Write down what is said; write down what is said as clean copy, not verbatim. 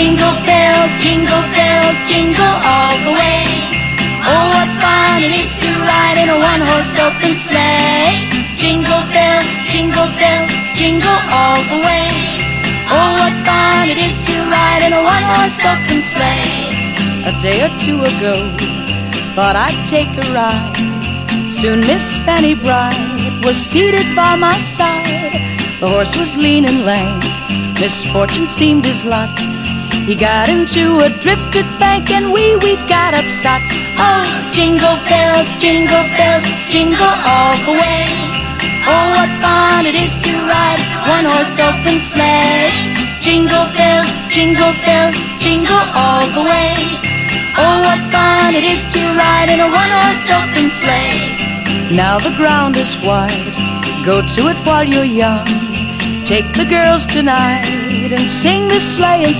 jingle bells, jingle all the way. Oh, what fun it is to ride in a one-horse open sleigh. Jingle bells, jingle all the way. Oh, what fun it is to ride in a one-horse open sleigh. A day or two ago, thought I'd take a ride. Soon Miss Fanny Bright was seated by my side. The horse was lean and lank, misfortune seemed his lot. He got into a drifted bank and we got upset. Oh, jingle bells, jingle all the way. Oh, what fun it is to ride one-horse open sleigh. Jingle bells, jingle all the way. Oh, what fun it is to ride in a one-horse open sleigh. Now the ground is wide, go to it while you're young. Take the girls tonight and sing this sleighing